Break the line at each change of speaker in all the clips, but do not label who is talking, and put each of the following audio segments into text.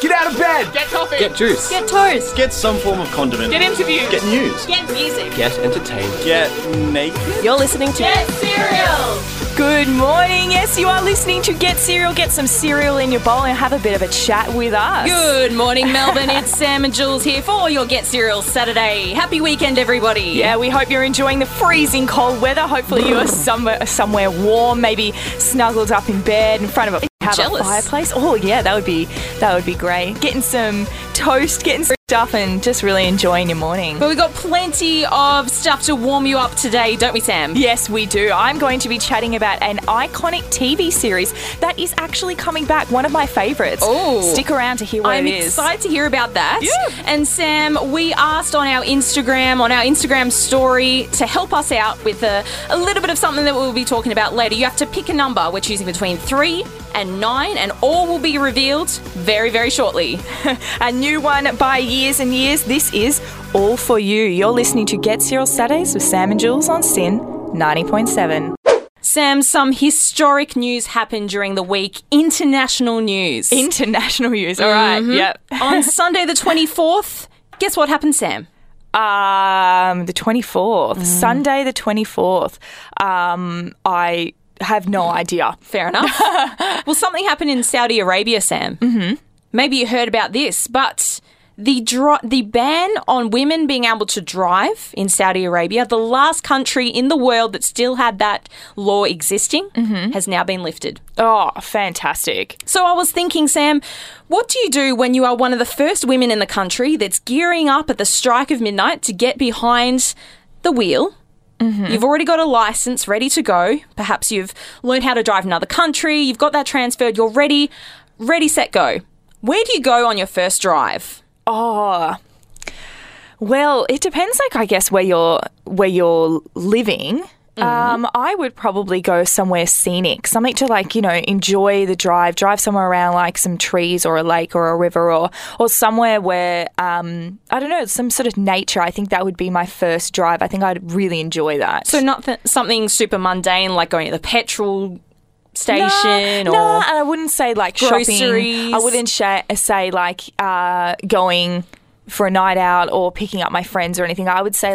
Get out of bed!
Get coffee.
Get juice.
Get toast.
Get some form of condiment.
Get interviewed.
Get news.
Get music.
Get entertained.
Get naked.
You're listening to
Get cereal.
Good morning. Yes, you are listening to Get Cereal. Get some cereal in your bowl and have a bit of a chat with us.
Good morning, Melbourne. It's Sam and Jules here for your Get Cereal Saturday. Happy weekend, everybody.
Yeah, we hope you're enjoying the freezing cold weather. Hopefully you are somewhere warm, maybe snuggled up in bed in front of a fireplace. Oh yeah, that would be great. Getting some toast, getting some stuff, and just really enjoying your morning.
But we've got plenty of stuff to warm you up today, don't we, Sam?
Yes, we do. I'm going to be chatting about an iconic TV series that is actually coming back, one of my favourites.
Oh.
Stick around to hear what it is.
I'm excited to hear about that.
Yeah.
And Sam, we asked on our Instagram story to help us out with a little bit of something that we'll be talking about later. You have to pick a number. We're choosing between 3 and 9, and all will be revealed very, very shortly.
A new one by years and years. This is All For You. You're listening to Get Cereal Saturdays with Sam and Jules on SYN 90.7.
Sam, some historic news happened during the week. International news.
International news. All right. Yep.
On Sunday the 24th, guess what happened, Sam?
The 24th. Sunday the 24th. I have no idea.
Fair enough. Well, something happened in Saudi Arabia, Sam. Mm-hmm. Maybe you heard about this, but the ban on women being able to drive in Saudi Arabia, the last country in the world that still had that law existing, has now been lifted.
Oh, fantastic.
So I was thinking, Sam, what do you do when you are one of the first women in the country that's gearing up at the strike of midnight to get behind the wheel? Mm-hmm. You've already got a license ready to go. Perhaps you've learned how to drive in another country. You've got that transferred. You're ready, set, go. Where do you go on your first drive?
Oh, well, it depends, I guess, where you're living. I would probably go somewhere scenic, something to enjoy the drive somewhere around like some trees or a lake or a river or somewhere where, I don't know, some sort of nature. I think that would be my first drive. I think I'd really enjoy that.
So not something super mundane like going to the petrol station or...
No, and I wouldn't say like
groceries.
Shopping. I wouldn't say like going for a night out or picking up my friends or anything. I would say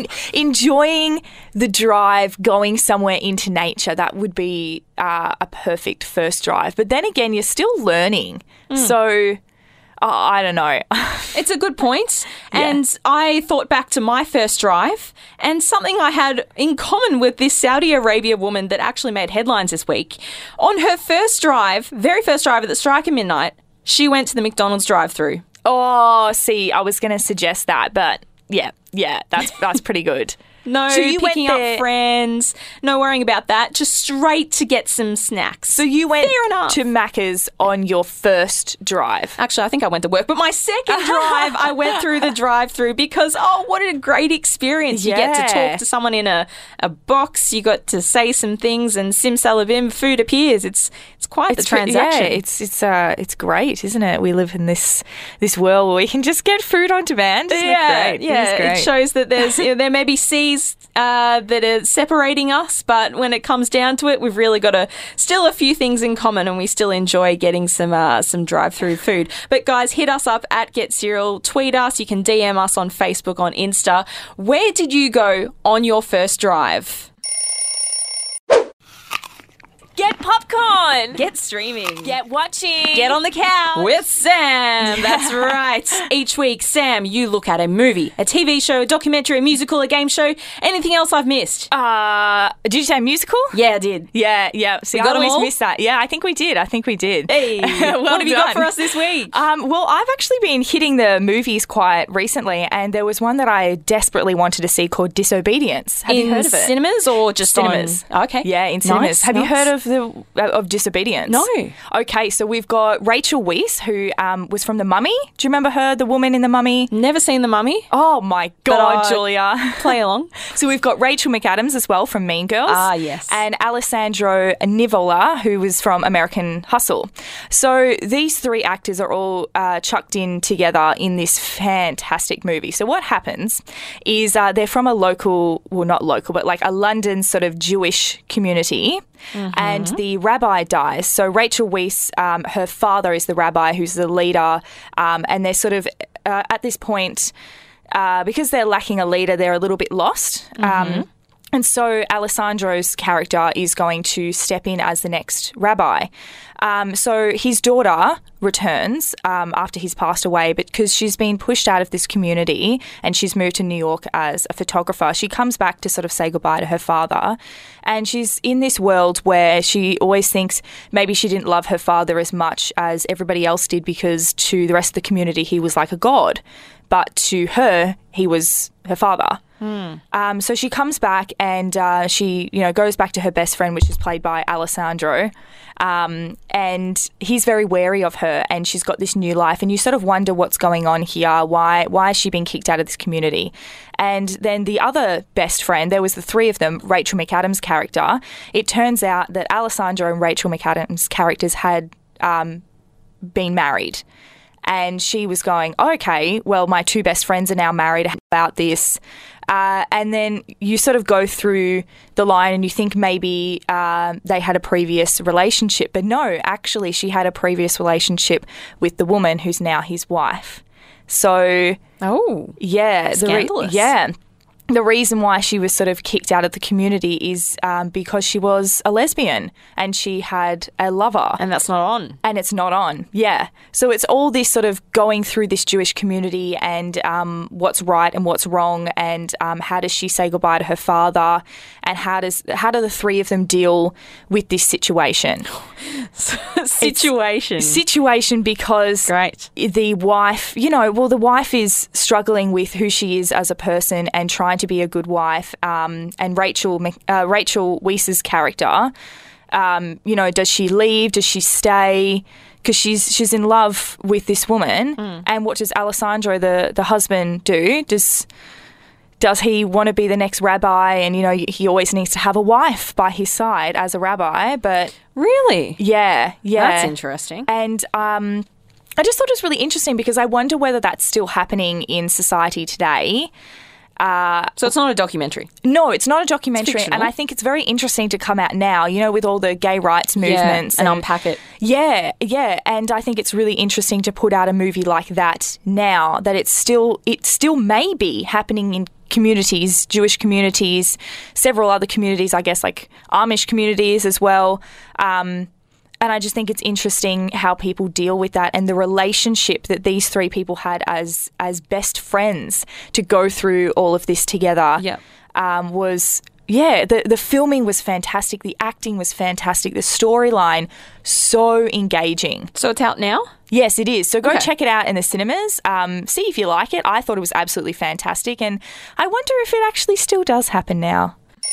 enjoying the drive, going somewhere into nature. That would be a perfect first drive. But then again, you're still learning. So I don't know.
It's a good point. And I thought back to my first drive and something I had in common with this Saudi Arabia woman that actually made headlines this week. On her first drive, very first drive at the strike of midnight, she went to the McDonald's drive-thru.
Oh, see, I was going to suggest that, but yeah, that's pretty good.
No
so you
picking up friends, no worrying about that, just straight to get some snacks.
So you went to Macca's on your first drive?
Actually, I think I went to work, but my second drive, I went through the drive-thru because, what a great experience. You get to talk to someone in a box, you got to say some things, and simsalabim, food appears. It's quite the transaction.
It's great, isn't it? We live in this world where we can just get food on demand. Great.
It shows that there may be seas that are separating us, but when it comes down to it, we've really got still a few things in common, and we still enjoy getting some drive-through food. But guys, hit us up at Get Cereal, tweet us, you can DM us on Facebook, on Insta. Where did you go on your first drive?
Get popcorn.
Get streaming.
Get watching.
Get on the couch. With Sam. That's right. Each week, Sam, you look at a movie, a TV show, a documentary, a musical, a game show. Anything else I've missed?
Did you say musical?
Yeah, I did.
Yeah. See, I always miss that. Yeah, I think we did.
Hey, what have you got for us this week?
Well, I've actually been hitting the movies quite recently, and there was one that I desperately wanted to see called Disobedience. Have you heard of it?
In cinemas or just
cinemas?
Okay.
Yeah, in cinemas. Have you heard of Disobedience?
No.
Okay, so we've got Rachel Weisz, who was from The Mummy. Do you remember her, the woman in The Mummy?
Never seen The Mummy.
Oh my God, Julia.
Play along.
So we've got Rachel McAdams as well from Mean Girls.
Ah, yes.
And Alessandro Nivola, who was from American Hustle. So these three actors are all chucked in together in this fantastic movie. So what happens is they're from a local, well, not local, but like a London sort of Jewish community. Mm-hmm. and the rabbi dies. So Rachel Weisz, her father is the rabbi who's the leader, and they're sort of at this point, because they're lacking a leader, they're a little bit lost. And so Alessandro's character is going to step in as the next rabbi. So his daughter returns after he's passed away, but because she's been pushed out of this community and she's moved to New York as a photographer, she comes back to sort of say goodbye to her father. And she's in this world where she always thinks maybe she didn't love her father as much as everybody else did, because to the rest of the community he was like a god. But to her, he was her father. So she comes back and she, goes back to her best friend, which is played by Alessandro. And he's very wary of her, and she's got this new life. And you sort of wonder what's going on here. Why has she been kicked out of this community? And then the other best friend, there was the three of them, Rachel McAdams' character. It turns out that Alessandro and Rachel McAdams' characters had been married. And she was going, okay, well, my two best friends are now married. How about this? And then you sort of go through the line and you think maybe they had a previous relationship. But no, actually, she had a previous relationship with the woman who's now his wife. So, yeah.
Scandalous.
The reason why she was sort of kicked out of the community is because she was a lesbian and she had a lover.
And that's not on.
And it's not on, yeah. So it's all this sort of going through this Jewish community and what's right and what's wrong, and how does she say goodbye to her father, and how do the three of them deal with this situation? Situation because
Great.
The wife, the wife is struggling with who she is as a person and trying to be a good wife. And Rachel Weisz's character, does she leave? Does she stay? Because she's in love with this woman. And what does Alessandro, the husband, do? Does he want to be the next rabbi? And, he always needs to have a wife by his side as a rabbi. But
really?
Yeah.
That's interesting.
And I just thought it was really interesting because I wonder whether that's still happening in society today.
So it's not a documentary?
No, it's not a documentary.
It's fictional.
And I think it's very interesting to come out now, with all the gay rights movements.
And unpack it.
Yeah. And I think it's really interesting to put out a movie like that now, that it still may be happening in communities, Jewish communities, several other communities, I guess, like Amish communities as well. And I just think it's interesting how people deal with that, and the relationship that these three people had as best friends to go through all of this together. The filming was fantastic. The acting was fantastic. The storyline, so engaging.
So it's out now?
Yes, it is. So go check it out in the cinemas. See if you like it. I thought it was absolutely fantastic, and I wonder if it actually still does happen now.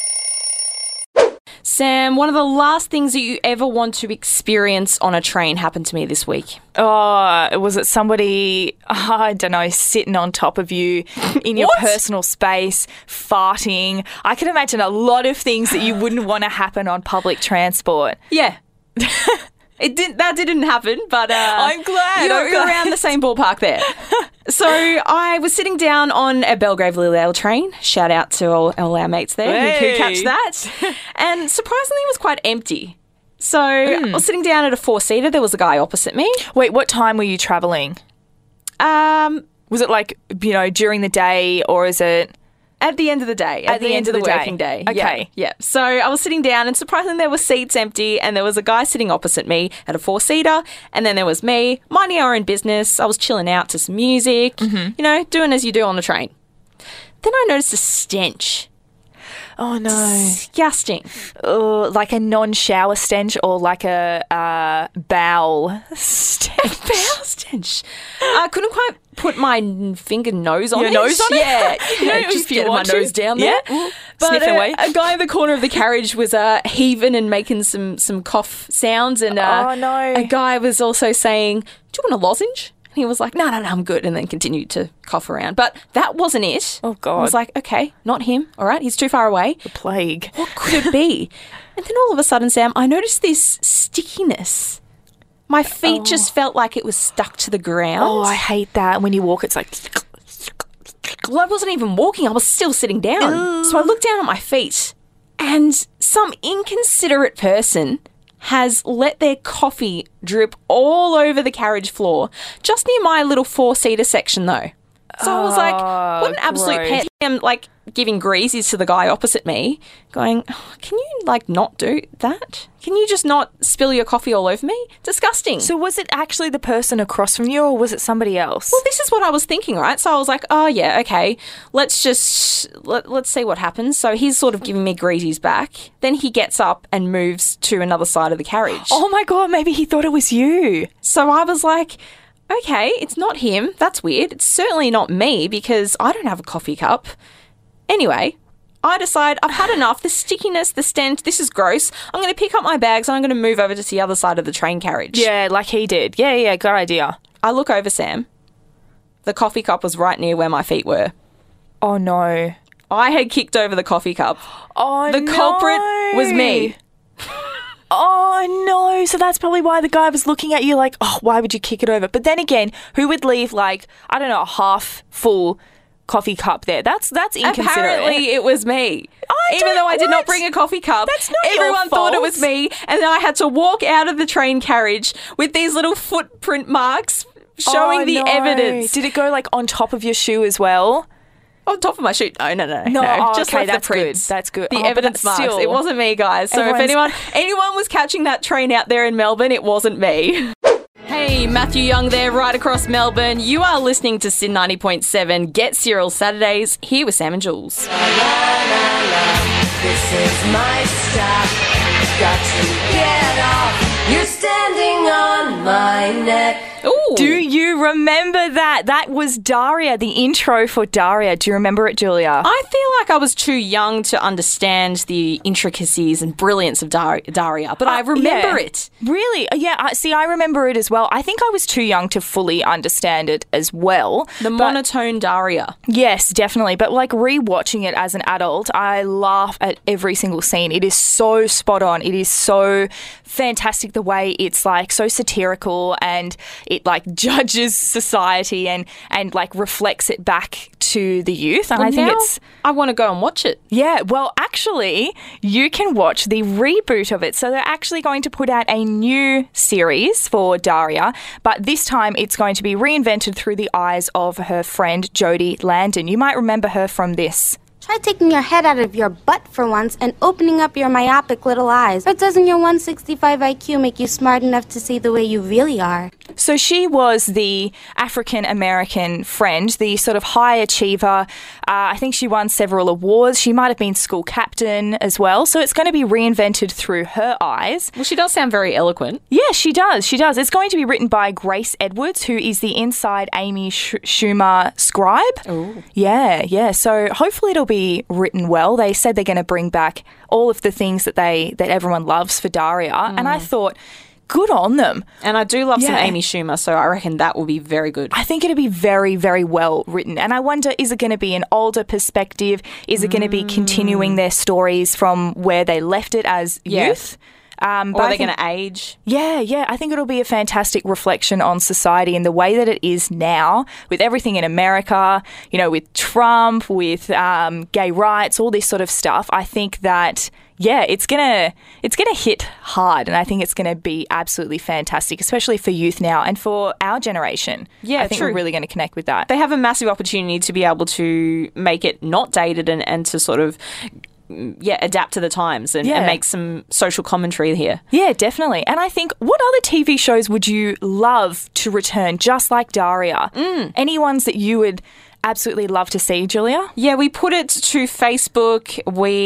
Sam, one of the last things that you ever want to experience on a train happened to me this week.
Oh, was it somebody, I don't know, sitting on top of you in your personal space, farting? I can imagine a lot of things that you wouldn't want to happen on public transport.
Yeah. That didn't happen, but
I'm glad.
You're around the same ballpark there. So I was sitting down on a Belgrave Lilydale train. Shout out to all our mates there who catch that. And surprisingly, it was quite empty. So I was sitting down at a 4-seater. There was a guy opposite me.
Wait, what time were you travelling? Was it like, during the day, or is it...
At the end of the day. At the end of the working day.
Okay.
Yeah. So I was sitting down, and surprisingly there were seats empty, and there was a guy sitting opposite me at a 4-seater, and then there was me minding our own business. I was chilling out to some music, doing as you do on the train. Then I noticed a stench.
Oh, no.
Disgusting.
Like a non-shower stench, or like a bowel stench?
A bowel stench. I couldn't quite put my nose on it.
Your nose on it?
Yeah. Just get my nose down there.
Yeah.
But
Sniff away.
A guy in the corner of the carriage was heaving and making some cough sounds. And
oh, no.
A guy was also saying, do you want a lozenge? And he was like, no, I'm good, and then continued to cough around. But that wasn't it.
Oh, God.
I was like, okay, not him. All right, he's too far away.
The plague.
What could it be? And then all of a sudden, Sam, I noticed this stickiness. My feet just felt like it was stuck to the ground.
Oh, I hate that. When you walk, it's like...
Well, I wasn't even walking. I was still sitting down. So I looked down at my feet, and some inconsiderate person has let their coffee drip all over the carriage floor, just near my little 4-seater section though. So I was like, what an absolute
gross.
pet. I'm like giving greasies to the guy opposite me, going, oh, can you like not do that? Can you just not spill your coffee all over me? Disgusting.
So was it actually the person across from you or was it somebody else?
Well, this is what I was thinking, right? So I was like, oh, yeah, okay, let's see what happens. So he's sort of giving me greasies back. Then he gets up and moves to another side of the carriage.
Oh my God, maybe he thought it was you.
So I was like, okay, it's not him. That's weird. It's certainly not me because I don't have a coffee cup. Anyway, I decide I've had enough. The stickiness, the stench, this is gross. I'm going to pick up my bags and I'm going to move over to the other side of the train carriage.
Yeah, like he did. Yeah, good idea.
I look over, Sam. The coffee cup was right near where my feet were.
Oh no.
I had kicked over the coffee cup.
Oh
The culprit was me.
Oh no. So that's probably why the guy was looking at you like, oh, why would you kick it over? But then again, who would leave like, I don't know, a half full coffee cup there? That's inconsiderate.
Apparently it was me. Even though I did not bring a coffee cup,
That's not your
everyone thought it
fault.
was me, and then I had to walk out of the train carriage with these little footprint marks showing
Oh,
the
no.
evidence.
Did it go like on top of your shoe as well?
On top of my shoe. No.
Oh,
Just
okay,
left
that's
the prints.
good. That's good.
The
Oh, but
evidence
that's
marks.
still-
It wasn't me, guys. So
Everyone's-
if anyone was catching that train out there in Melbourne, it wasn't me. Hey, Matthew Young there, right across Melbourne. You are listening to Sin 90.7 Get Cereal Saturdays, here with Sam and Jules.
This is my stop. Got to get off. You're standing on my neck.
Ooh.
Do you remember that? That was Daria, the intro for Daria. Do you remember it, Julia?
I feel like I was too young to understand the intricacies and brilliance of Daria, but I remember
Yeah.
it.
Really? Yeah, I remember it as well. I think I was too young to fully understand it as well.
The
But-
monotone Daria.
Yes, definitely. But like rewatching it as an adult, I laugh at every single scene. It is so spot on. It is so fantastic the way it's like so satirical and it like judges society and like reflects it back to the youth. And I think
Now
it's
I want to go and watch it.
yeah, well, actually, you can watch the reboot of it. So they're actually going to put out a new series for Daria, but this time it's going to be reinvented through the eyes of her friend Jodie Landon. You might remember her from this.
Try taking your head out of your butt for once and opening up your myopic little eyes. Or doesn't your 165 IQ make you smart enough to see the way you really are?
So she was the African American friend, the sort of high achiever. I think she won several awards. She might have been school captain as well. So it's going to be reinvented through her eyes.
Well, she does sound very eloquent.
Yeah, she does. She does. It's going to be written by Grace Edwards, who is the Inside Amy Schumer scribe.
Oh.
Yeah. So hopefully it'll be written well. They said they're going to bring back all of the things that everyone loves for Daria, and I thought, good on them.
And I do love some
Yeah.
Amy Schumer, so I reckon that will be very good.
I think it'll be very, very well written. And I wonder, is it going to be an older perspective? Is it going to be continuing their stories from where they left it as
Yeah.
youth?
Or
but
are
I
they
think-
going to age?
Yeah. I think it'll be a fantastic reflection on society and the way that it is now with everything in America, with Trump, with gay rights, all this sort of stuff. I think that, it's gonna hit hard, and I think it's gonna be absolutely fantastic, especially for youth now and for our generation.
Yeah,
I think
true.
we're really going to connect with that.
They have a massive opportunity to be able to make it not dated and to sort of adapt to the times and
Yeah.
make some social commentary here.
Yeah, definitely. And I think, what other TV shows would you love to return just like Daria? Any ones that you would absolutely love to see, Julia?
Yeah, we put it to Facebook.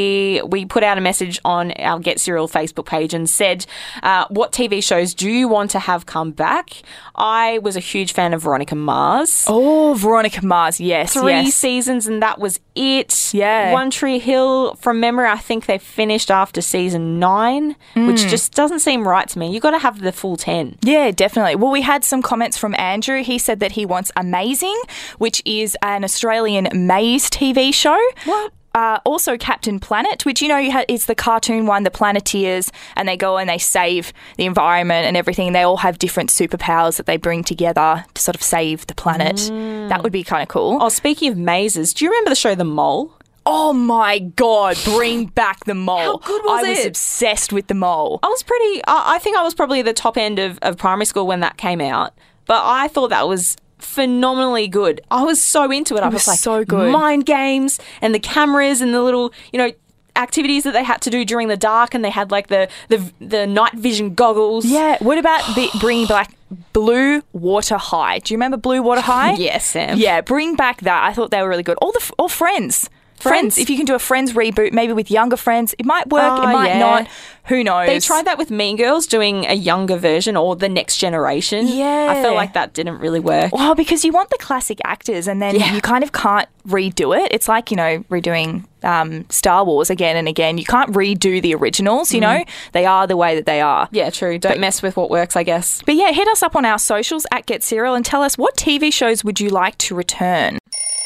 We put out a message on our Get Cereal Facebook page and said, what TV shows do you want to have come back? I was a huge fan of Veronica Mars.
Oh, Veronica Mars, yes.
3 seasons and that was it.
Yeah.
One Tree Hill, from memory, I think they finished after season 9, which just doesn't seem right to me. You got to have the full 10.
Yeah, definitely. Well, we had some comments from Andrew. He said that he wants Amazing, which is an Australian maze TV show.
What?
Also Captain Planet, which, it's the cartoon one, the Planeteers, and they go and they save the environment and everything. They all have different superpowers that they bring together to sort of save the planet. That would be kind of cool.
Oh, speaking of mazes, do you remember the show The Mole?
Oh my God, bring back the mole.
How good was
I was
it?
obsessed with the mole.
I think I was probably the top end of primary school when that came out, but I thought that was phenomenally good. I was so into it. I
was
like,
so good.
Mind games and the cameras and the little, activities that they had to do during the dark, and they had like the night vision goggles.
Yeah. What about bringing back Blue Water High? Do you remember Blue Water High?
Yes, Sam.
Yeah, bring back that. I thought they were really good. All Friends. Friends. If you can do a Friends reboot, maybe with younger friends, it might work.
Oh,
it might
yeah.
not. Who knows?
They tried that with Mean Girls, doing a younger version or the next generation.
Yeah.
I felt like that didn't really work.
Well, because you want the classic actors, and then you kind of can't redo it. It's like, redoing Star Wars again and again. You can't redo the originals, They are the way that they are.
Yeah, true. Don't mess with what works, I guess.
But yeah, hit us up on our socials at Get Serial and tell us, what TV shows would you like to return?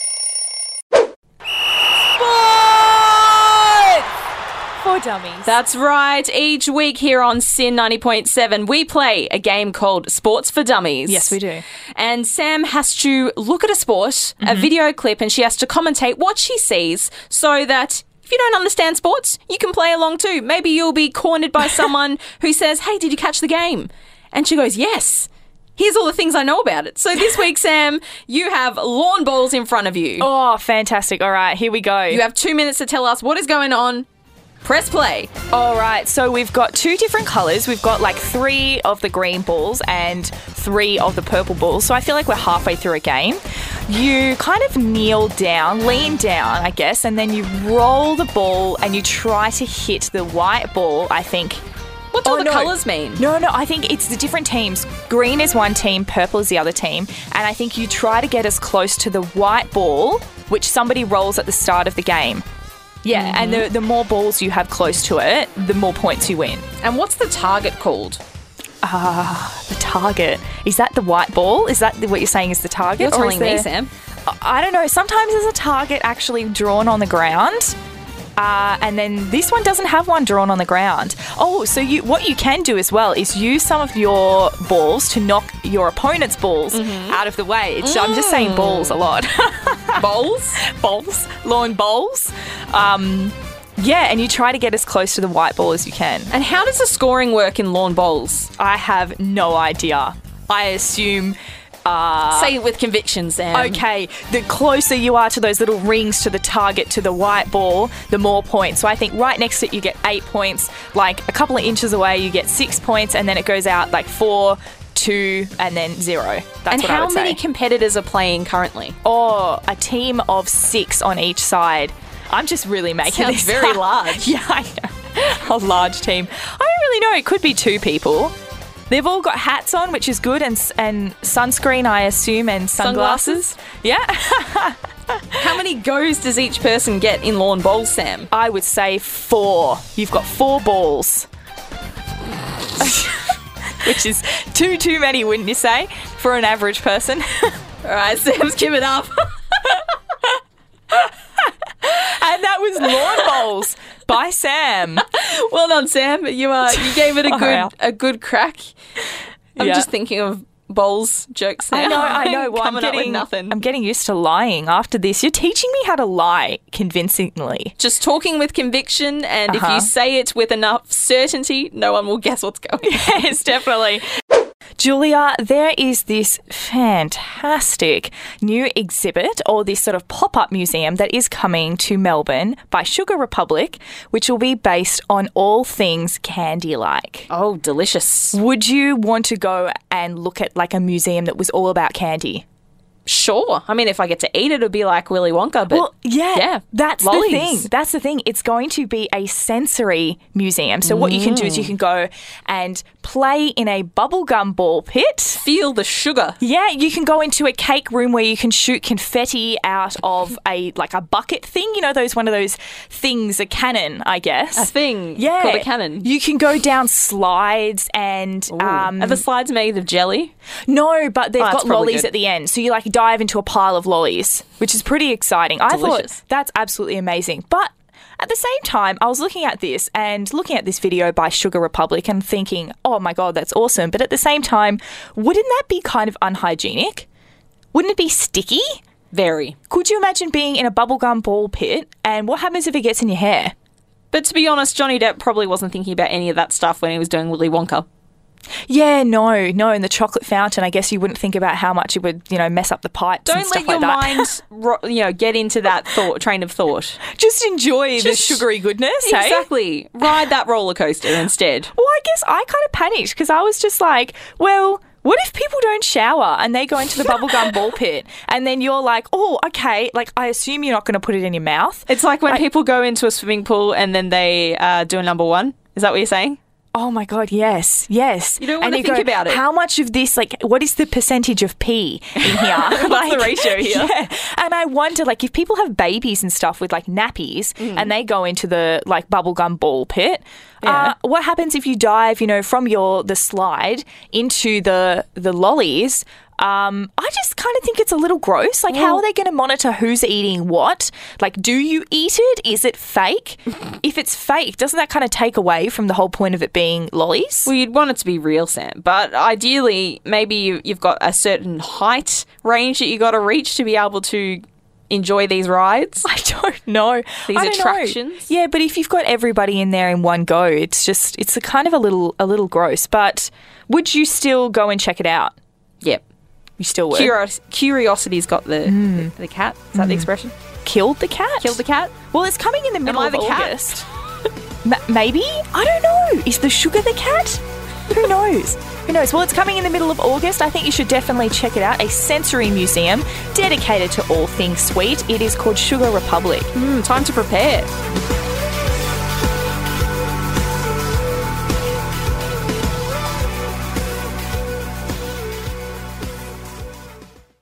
For dummies.
That's right. Each week here on Sin 90.7, we play a game called Sports for Dummies.
Yes, we do.
And Sam has to look at a sport, a video clip, and she has to commentate what she sees so that if you don't understand sports, you can play along too. Maybe you'll be cornered by someone who says, "Hey, did you catch the game?" And she goes, "Yes. Here's all the things I know about it." So this week, Sam, you have lawn bowls in front of you.
Oh, fantastic. All right, here we go.
You have 2 minutes to tell us what is going on. Press play.
All right, so we've got 2 different colours. We've got like 3 of the green balls and 3 of the purple balls. So I feel like we're halfway through a game. You kind of kneel down, lean down, I guess, and then you roll the ball and you try to hit the white ball, I think.
What do all the colours mean?
No, I think it's the different teams. Green is one team, purple is the other team. And I think you try to get as close to the white ball, which somebody rolls at the start of the game. Yeah, and the more balls you have close to it, the more points you win.
And what's the target called?
The target. Is that the white ball? Is that what you're saying is the target?
You're
Or
telling
is
me,
there-
Sam.
I don't know. Sometimes there's a target actually drawn on the ground. And then this one doesn't have one drawn on the ground. Oh, so what you can do as well is use some of your balls to knock your opponent's balls out of the way. I'm just saying balls a lot.
Bowls?
Bowls. Lawn bowls. Yeah, and you try to get as close to the white ball as you can.
And how does the scoring work in lawn bowls?
I have no idea. I assume...
Say it with conviction, Sam.
Okay, the closer you are to those little rings to the target, to the white ball, the more points. So I think right next to it you get 8 points, like a couple of inches away you get 6 points, and then it goes out like 4, 2, and then 0. That's
And
what I
how
would
many
say.
competitors are playing currently?
Oh, a team of 6 on each side. I'm just really making
Sounds
this
very
up.
large.
Yeah, I know. A large team. I don't really know. It could be 2 people. They've all got hats on, which is good, and sunscreen, I assume, and sunglasses. Yeah.
How many goes does each person get in lawn bowls, Sam?
I would say 4. You've got 4 balls. Which is too many, wouldn't you say, for an average person?
All right, Sam's giving up.
And that was lawn bowls by Sam.
Well done, Sam. You gave it a good crack. I'm
Yeah.
just thinking of bowls jokes now.
I know. Well,
Coming up with nothing.
I'm getting used to lying after this. You're teaching me how to lie convincingly.
Just talking with conviction, and if you say it with enough certainty, no one will guess what's going on.
Yes, definitely. Julia, there is this fantastic new exhibit, or this sort of pop-up museum that is coming to Melbourne by Sugar Republic, which will be based on all things candy-like.
Oh, delicious.
Would you want to go and look at like a museum that was all about candy?
Sure. I mean, if I get to eat it, it'll be like Willy Wonka, but
Well, yeah, that's
lollies.
the thing. That's the thing. It's going to be a sensory museum. So what you can do is you can go and play in a bubblegum ball pit.
Feel the sugar.
Yeah, you can go into a cake room where you can shoot confetti out of a bucket thing. You know, one of those things, a cannon, I guess.
A thing
Yeah.
called a cannon.
You can go down slides and
Are the slides made of jelly?
no, but they've
that's
got
probably
lollies
good.
at the end. So you like dive into a pile of lollies, which is pretty exciting. I
Delicious.
thought that's absolutely amazing. But at the same time, I was looking at this video by Sugar Republic and thinking, oh my God, that's awesome. But at the same time, wouldn't that be kind of unhygienic? Wouldn't it be sticky?
Very.
Could you imagine being in a bubblegum ball pit and what happens if it gets in your hair?
But to be honest, Johnny Depp probably wasn't thinking about any of that stuff when he was doing Willy Wonka.
Yeah, no. And the chocolate fountain, I guess you wouldn't think about how much it would, mess up the pipes and
Don't
stuff
let your
like
mind, get into that train of thought.
Just enjoy the sugary goodness, hey?
Exactly. Ride that roller coaster instead.
Well, I guess I kind of panicked because I was just like, well, what if people don't shower and they go into the bubblegum ball pit and then you're like, oh, okay, like I assume you're not going to put it in your mouth.
It's like when people go into a swimming pool and then they do a number one. Is that what you're saying?
Oh my God, yes. You
don't want to think about it.
How much of this, what is the percentage of pee in here?
What's the ratio here?
Yeah. And I wonder, if people have babies and stuff with nappies and they go into the bubblegum ball pit, what happens if you dive, from the slide into the lollies? I just kind of think it's a little gross. How are they going to monitor who's eating what? Do you eat it? Is it fake? If it's fake, doesn't that kind of take away from the whole point of it being lollies?
Well, you'd want it to be real, Sam. But ideally, maybe you've got a certain height range that you got to reach to be able to enjoy these rides.
I don't know.
These attractions.
Yeah, but if you've got everybody in there in one go, it's a kind of a little gross. But would you still go and check it out?
Yep.
You still would.
Curiosity's got the cat. Is that the expression?
Killed the cat?
Killed the cat?
Well, it's coming in the middle of
Am I the
August. Maybe? I don't know. Is the sugar the cat? Who knows? Well, it's coming in the middle of August. I think you should definitely check it out. A sensory museum dedicated to all things sweet. It is called Sugar Republic.
Time to prepare.